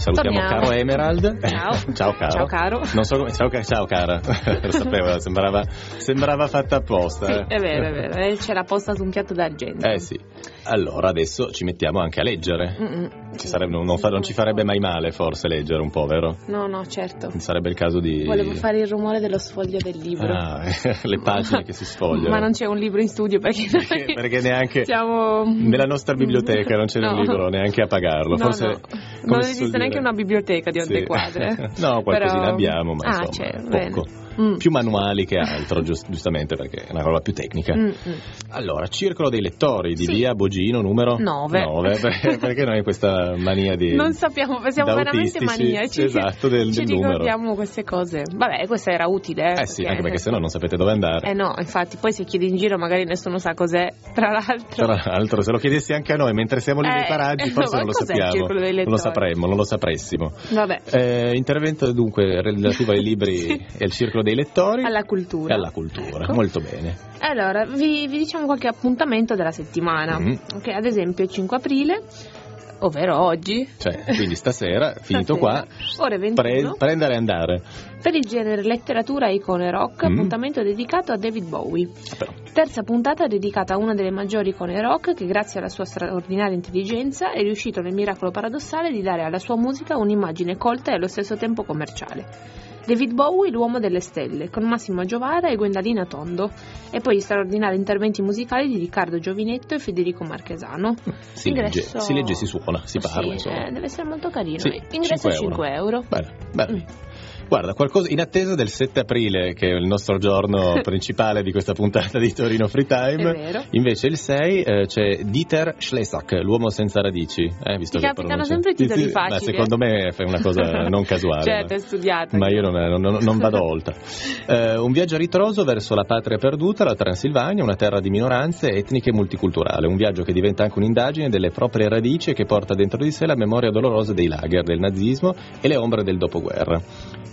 salutiamo caro Emerald. Ciao caro. Ciao caro. Non so come... ciao cara. Lo sapevo, sembrava fatta apposta. Sì, è vero. C'era posta su un piatto d'argento. Sì. Allora adesso ci mettiamo anche a leggere. Non ci farebbe mai male forse leggere un po', vero? No, certo. Sarebbe il caso di... Volevo fare il rumore dello sfoglio del libro. Le pagine che si sfogliano. Ma non c'è un libro in studio perché neanche siamo... nella nostra biblioteca non c'è un libro neanche a pagarlo. Forse non esiste neanche una biblioteca di Onde Quadre. No, qualcosina abbiamo, ma insomma c'è, poco. Più manuali che altro, giustamente, perché è una roba più tecnica. Allora, Circolo dei lettori di via Bogino numero 9 perché noi questa mania di... Non sappiamo, siamo veramente maniaci. Esatto, del numero. Ci ricordiamo queste cose. Vabbè, questa era utile. Sì, anche perché sennò non sapete dove andare. No, infatti, poi se chiedi in giro magari nessuno sa cos'è, tra l'altro. Se lo chiedessi anche a noi mentre siamo lì nei paraggi, forse non lo sappiamo. Non lo sapressimo. Vabbè. Intervento dunque relativo ai libri e al Circolo dei lettori. Alla cultura. Ecco. Molto bene. Allora, vi diciamo qualche appuntamento della settimana. Okay, ad esempio il 5 aprile, ovvero oggi. Quindi stasera, finito qua, ore 21. Prendere e andare. Per il genere letteratura, icone rock, appuntamento dedicato a David Bowie. Terza puntata dedicata a una delle maggiori icone rock che grazie alla sua straordinaria intelligenza è riuscito nel miracolo paradossale di dare alla sua musica un'immagine colta e allo stesso tempo commerciale. David Bowie, l'uomo delle stelle, con Massimo Giovara e Gwendalina Tondo, e poi gli straordinari interventi musicali di Riccardo Giovinetto e Federico Marchesano. Si legge, si suona, si parla. Deve essere molto carino. Ingresso 5 euro. Bene. Guarda, qualcosa in attesa del 7 aprile, che è il nostro giorno principale di questa puntata di Torino Free Time. È vero. Invece il 6 c'è Dieter Schlesach, l'uomo senza radici. Visto ti capitano sempre i titoli facili. Ma secondo me è una cosa non casuale. Certo, è studiata. Ma io non vado oltre. Un viaggio a ritroso verso la patria perduta, la Transilvania, una terra di minoranze etniche e multiculturale. Un viaggio che diventa anche un'indagine delle proprie radici e che porta dentro di sé la memoria dolorosa dei lager, del nazismo e le ombre del dopoguerra.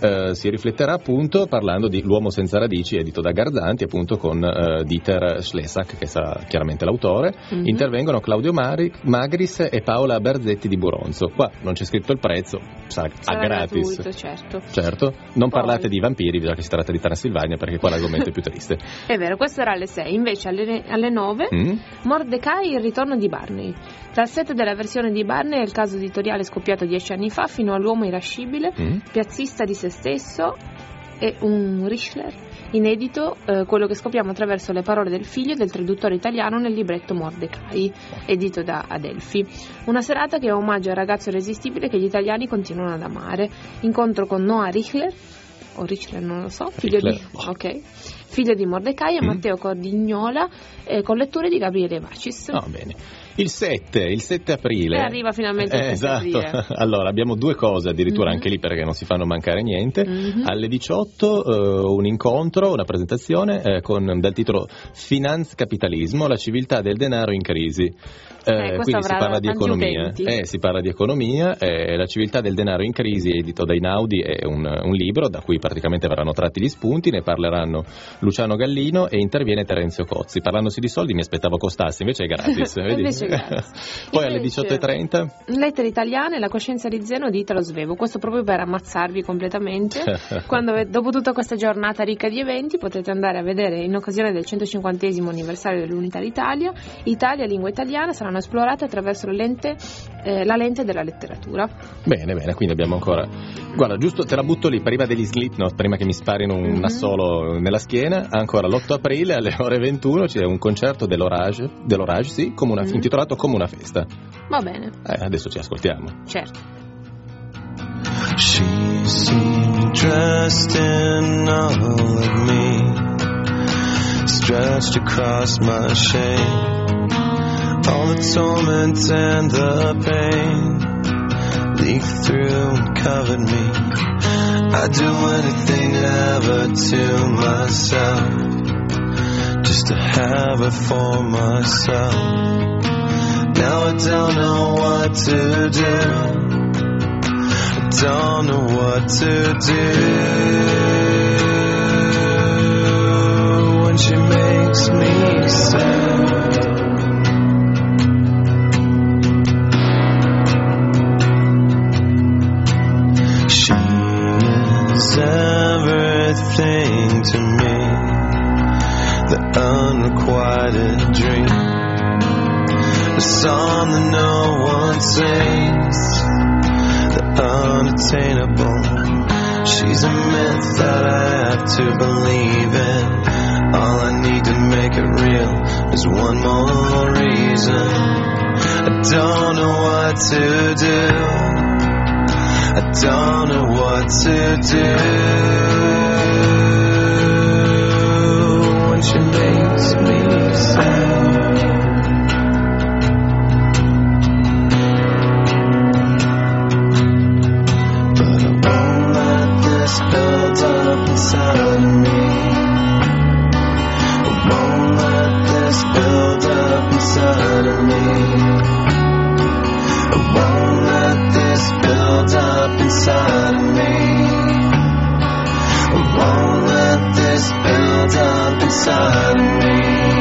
Si rifletterà appunto parlando di L'uomo senza radici, edito da Garzanti, appunto con Dieter Schlesach, che sarà chiaramente l'autore. Intervengono Claudio Magris e Paola Berzetti di Buronzo. Qua non c'è scritto il prezzo, sarà gratis. Gratuito, certo. Non parlate di vampiri, già che si tratta di Transilvania, perché qua l'argomento è più triste. È vero, questo era alle 6, invece alle 9 Mordecai, il ritorno di Barney. Dal set della versione di Barney è il caso editoriale scoppiato 10 anni fa fino all'uomo irascibile, piazzista di se stesso e un Richler inedito, quello che scopriamo attraverso le parole del figlio del traduttore italiano nel libretto Mordecai, edito da Adelphi. Una serata che è omaggio al ragazzo irresistibile che gli italiani continuano ad amare. Incontro con Noah Richler, o Richler non lo so, figlio di Mordecai, e Matteo Cordignola, con letture di Gabriele Vacis. Bene. Il 7 aprile. Arriva finalmente il 7 aprile. Allora, abbiamo due cose addirittura anche lì, perché non si fanno mancare niente. Alle 18 un incontro, una presentazione dal titolo Finanzcapitalismo, la civiltà del denaro in crisi. Quindi si parla di economia. Si parla di economia. La civiltà del denaro in crisi, edito da Inaudi, è un libro da cui praticamente verranno tratti gli spunti. Ne parleranno Luciano Gallino e interviene Terenzio Cozzi. Parlandosi di soldi mi aspettavo costasse, invece è gratis. Vedi? Poi alle 18:30 Lettere italiane, la coscienza di Zeno di Italo Svevo. Questo proprio per ammazzarvi completamente. Quando dopo tutta questa giornata ricca di eventi potete andare a vedere, in occasione del 150° anniversario dell'Unità d'Italia, Italia, lingua italiana saranno esplorate attraverso la lente della letteratura. Bene, quindi abbiamo ancora, guarda, giusto te la butto lì prima degli Slipknot, prima che mi sparino un assolo nella schiena. Ancora l'8 aprile alle ore 21 c'è un concerto dell'Orage, sì, intitolato Come una festa. Va bene. Adesso ci ascoltiamo. Certo. She seemed dressed in all of me, stretched across my shame, all the torment and the pain leaked through and covered me. I'd do anything ever to myself, just to have it for myself. Now I don't know what to do, I don't know what to do when she makes me sad. was everything to me, the unrequited dream, the song that no one sings, the unattainable. She's a myth that I have to believe in. All I need to make it real is one more reason. I don't know what to do, I don't know what to do when she makes me sad. But I won't let this build up inside of me. I won't let this build up inside of me. I won't let this build up inside of me. I won't let this build up inside of me.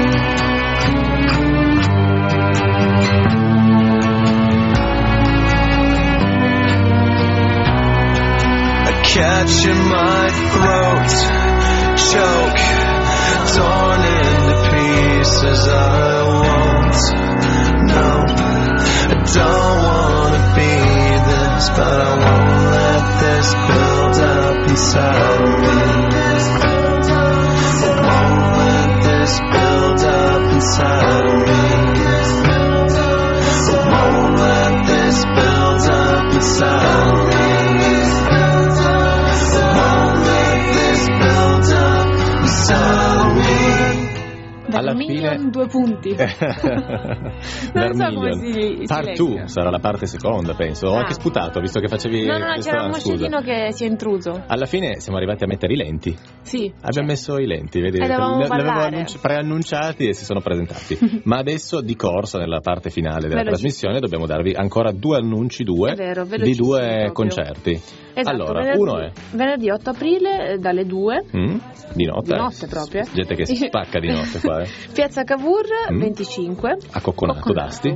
I catch in my throat, choke, torn into pieces. I won't, no, I don't wanna be this, but I won't let this build up inside of me. I won't let this build up inside of me. I won't let this build up inside of me. I won't let this build up inside of me. Alla fine 2 punti. Non so come si Part 2 sarà la parte seconda, penso. Ho anche sputato, visto che facevi. No, c'era un moscechino che si è intruso. Alla fine siamo arrivati a mettere i lenti. Sì. Abbiamo messo i lenti, vedi? L'avevo preannunciati e si sono presentati. Ma adesso di corsa nella parte finale della trasmissione dobbiamo darvi ancora 2 annunci, di 2 concerti. Esatto, allora, uno è venerdì 8 aprile dalle 2 di notte. Di notte proprio. Gente che si spacca di notte qua. Piazza Cavour 25 a Cocconato d'Asti.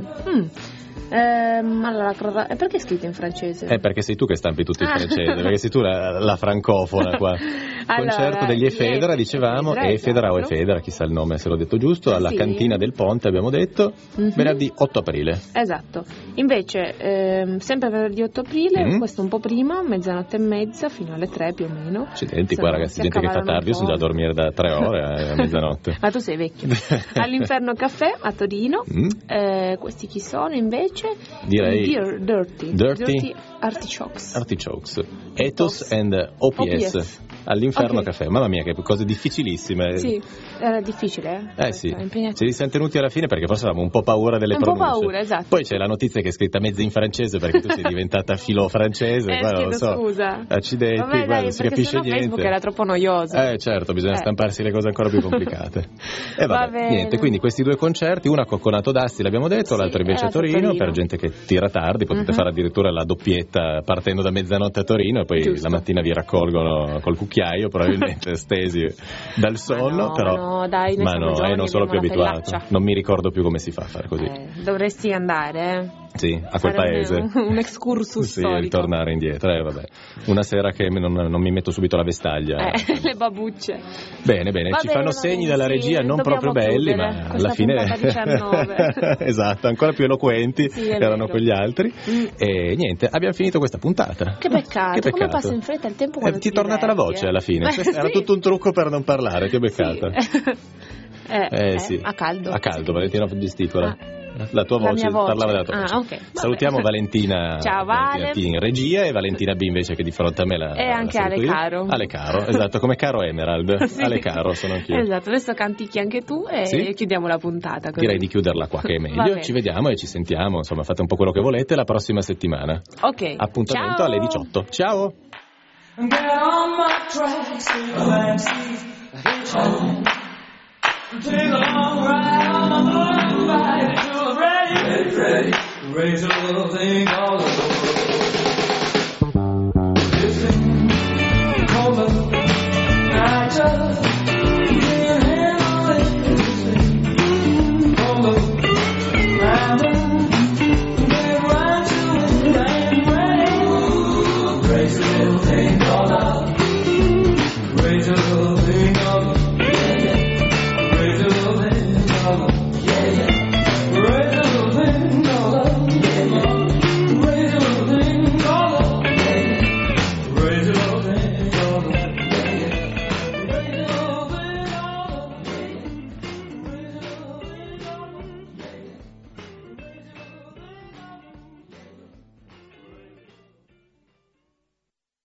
Allora, perché è scritto in francese? Perché sei tu che stampi tutto in francese, perché sei tu la francofona qua. Concerto degli Efedra, dicevamo, Efedra o Efedra, chissà il nome se l'ho detto giusto, alla Cantina del Ponte abbiamo detto, venerdì 8 aprile. Esatto, invece sempre venerdì 8 aprile, questo un po' prima, 00:30 fino alle 3 più o meno. Accidenti, qua ragazzi, gente che fa tardi, io sono già a dormire da 3 ore a mezzanotte. Ma tu sei vecchio. All'Inferno Caffè a Torino, questi chi sono invece? Direi Dirty Artichokes. Ethos and OPS. All'Inferno Caffè, mamma mia, che cose difficilissime. Sì, era difficile, sì. Ce li siamo tenuti alla fine perché forse avevamo un po' paura delle pronunce. Un po' paura, esatto. Poi c'è la notizia che è scritta mezza in francese perché tu sei diventata filo francese. Non so. Scusa. Accidenti, vabbè, non si capisce niente. Facebook era troppo noioso. Certo, bisogna stamparsi le cose ancora più complicate. E vabbè, niente, quindi questi 2 concerti, uno a Cocconato d'Asti l'abbiamo detto, l'altro invece a Torino, per gente che tira tardi, potete fare addirittura la doppietta partendo da mezzanotte a Torino e poi la mattina vi raccolgono col cucchiaio, probabilmente stesi dal sonno, ma non sono più abituato, non mi ricordo più come si fa a fare così. Dovresti andare, Sì, a quel paese. Un excursus storico. Sì, ritornare indietro, vabbè. Una sera che non mi metto subito la vestaglia. Le babucce. Bene, ci fanno segni dalla regia non proprio belli, ma alla fine 19. Esatto, ancora più eloquenti erano quegli altri. E niente, abbiamo finito questa puntata. Che peccato. Come passa in fretta il tempo quando ti è tornata la voce alla fine. Era tutto un trucco per non parlare, ti ho beccata. Sì. A caldo, Valentina Gesticola. La tua voce parlava della tua voce. Okay. Salutiamo Valentina. Ciao Vale. Valentina P in regia e Valentina B invece che di fronte a me e anche Ale Caro. Ale Caro, esatto, come Caro Emerald. Sì. Ale Caro sono anch'io. Esatto, adesso canticchi anche tu e chiudiamo la puntata. Così. Direi di chiuderla qua che è meglio. Ci vediamo e ci sentiamo, insomma, fate un po' quello che volete la prossima settimana. Ok. Appuntamento alle 18. Ciao. Get on my tracks, take a long ride on my motorbike till I'm ready to think all over. Listen, over, I just can't handle it. Over, get right to it and ready. Crazy little thing.